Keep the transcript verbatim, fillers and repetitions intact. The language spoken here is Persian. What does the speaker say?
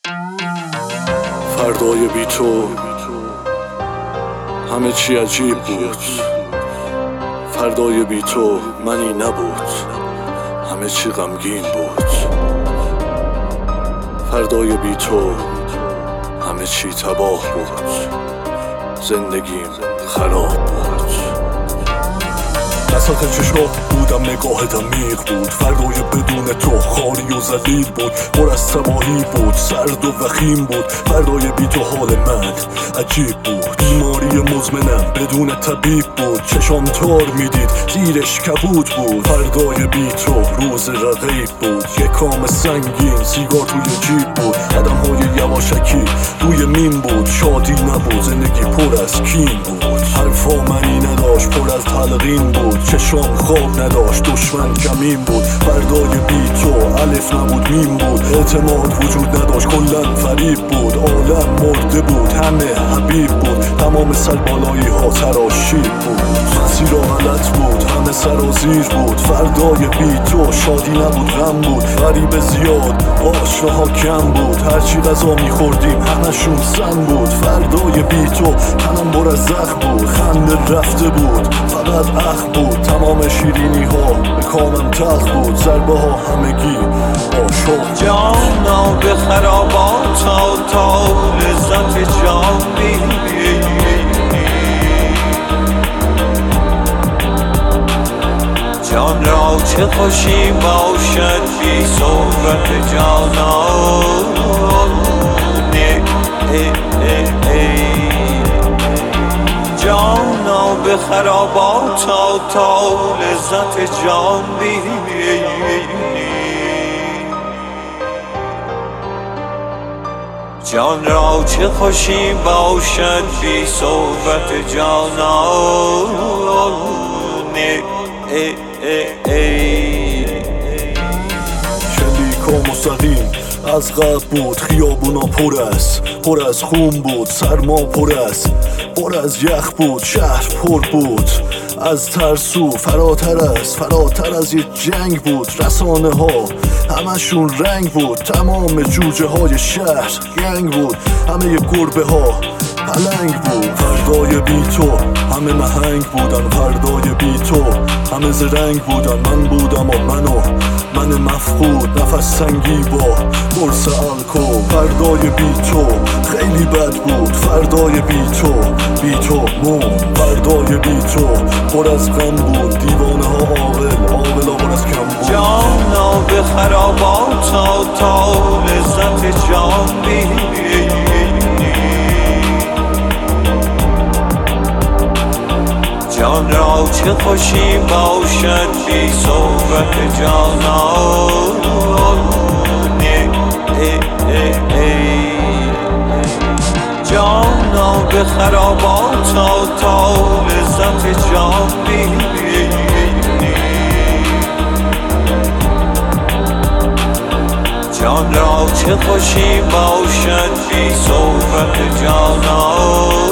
فردای بی تو همه چی عجیب بود. فردای بی تو منی نبود، همه چی غمگین بود. فردای بی تو همه چی تباه بود، زندگیم خراب بود. نسخ چشات بودم، نگاهت عمیق بود. فردای بدون تو خالی و ذلیل بود، پر از تباهی بود، سرد و وخیم بود. فردای بی تو حال من عجیب بود، بیماری مزمنم بدون طبیب بود. چشام تار میدید زیرش کبود بود. فردای بی تو روز رقیب بود، یک کام سنگین سیگار توی جیب بود. قدم های یواشکی روی مین بود، شادی نبود زندگی پر از کین بود. حرفا منی نداشت پر از تلقین بود، چشام خواب نداشت دشمن کمین بود. فردای بی تو الف نبود میم بود، اعتماد وجود نداشت کلن فریب بود. عالم مرده بود همه حبیب بود، تمام سربالایی ها سراشیب بود. مسیرا غلط بود همه سرازیر بود. فردای بی تو شادی نبود غم بود، غریب زیاد آشناها کم بود. هرچی غذا میخوردیم همشون سم بود. فردای بی تو تنم پر از زخم بود، خنده رفته بود فقط اخ بود. تمام شیرینی ها به کامم تلخ بود، ضربه ها همگی عاشق. جانا به خرابات تا تا لذت جان بینی، جان را چه خوشی باشد بی صحبت جانان. جانا به خرابات تا تا لذت جان بینی، جان را چه خوشی باشد بی صحبت جانان. شلیک و مستقیم از قبل بود، خیابونا پر از پر از خون بود. سرما پر از پر از یخ بود، شهر پر بود از ترسو. فراتر از فراتر از یه جنگ بود، رسانه ها همشون رنگ بود. تمام جوجه های شهر گنگ بود، همه گربه ها پلنگ بود. فردای بی تو همه مهنگ بودن، فردای بی تو همه زرنگ بودن. من بودم و منو من مفقود، نفس سنگی با قرص الکل. فردای بی تو خیلی بد بود، فردای بی تو بی تو مون. فردای بی تو پر از غم بود، دیوانه ها عاقل عاقل ها پر از کم بود. جانا به خرابات تا تا لذت جان بینی، جان را چه خوشی باشد بی صحبت جانان. جانا به خرابات تا تا لذت جان بینی، جان را چه خوشی باشد بی صحبت جانان.